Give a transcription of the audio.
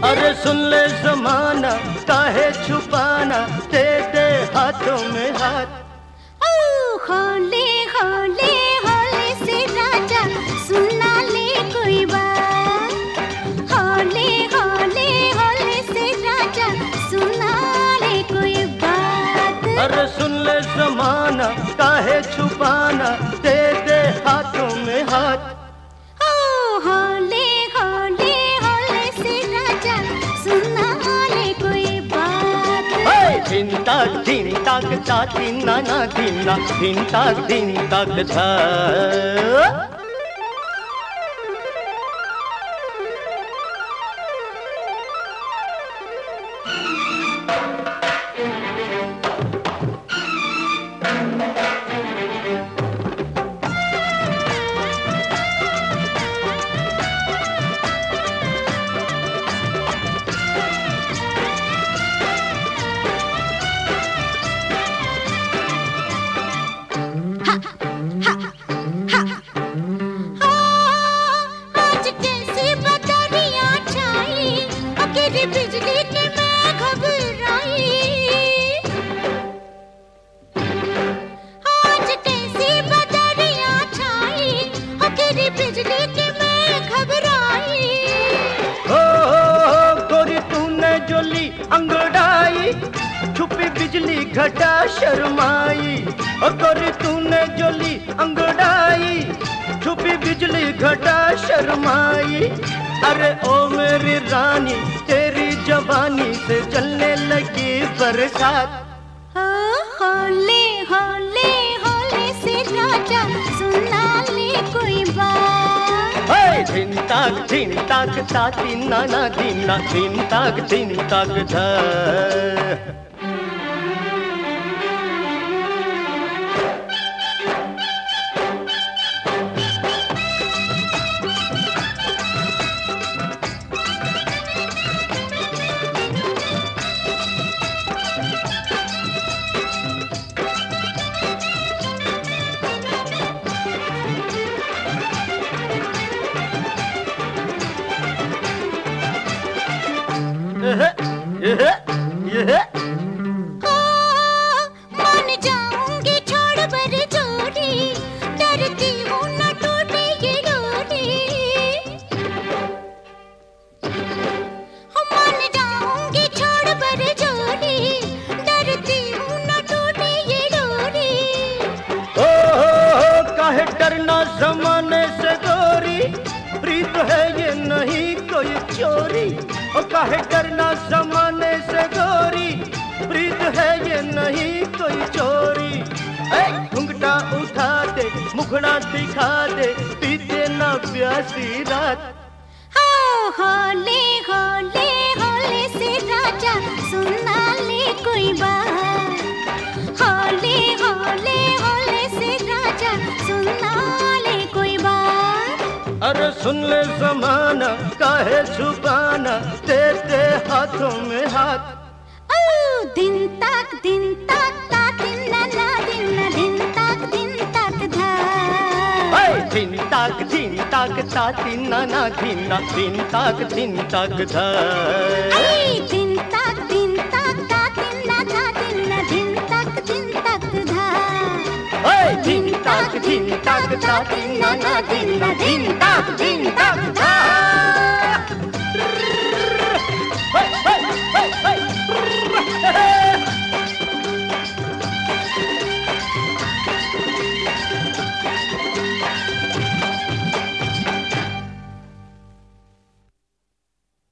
अरे सुन ले जमाना काहे छुपाना, दे दे हाथों में हाथ। होले होले होले से राजा सुना ले कोई बात। होले होले होले से राजा सुना ले कोई बात। अरे सुन ले जमाना काहे छुपाना, दे दे हाथों में हाथ। होले होले होले से राजा सुना ले कोई बात। धिन ताक ता तीना ना धीना, धिन ताक धा। बिजली की मैं घबराई, आज कैसी बदरियां छाई, गिरी बिजली की मैं घबराई। गोरी तूने जो ली अंगड़ाई, छुपी बिजली घटा शर्माई। गोरी तूने जो ली अंगड़ाई, छुपी बिजली घटा शर्माई। अरे ओ मेरी रानी तेरी जवानी से चलने लगी बरसात। होले होले होले से राजा सुना ले कोई बात। धिन ताक ता तीना ना धीना, धिन ताक धा। मान जाऊंगी छोड़ बर जोड़ी, डरती हूँ न टूटे ये डोरी। मान जाऊंगी छोड़ बर जोड़ी, डरती हूँ न टूटे ये डोरी। काहे डरना जमाने से गोरी, प्रीत है ये नहीं कोई चोरी। काहे डरना जमाने से गोरी, प्रीत है ये नहीं कोई चोरी। घुंघटा उठा दे, मुखड़ा दिखा दे, पीते ना प्यासी रात। होले होले होले से राजा सुना ले कोई बात। होले होले होले से राजा सुना ले कोई बात। अरे सुन ले जमाना काहे छुपाना, दे दे हाथों में हाथ। दिन तक ता तिन्ना ना दिन्ना, दिन तक धा। धिन ताक ता तीना ना धीना, धिन ताक धा। दिन तक ता तिन्ना ना दिन्ना, दिन तक धा। धिन ताक ता तीना ना धीना, धिन ताक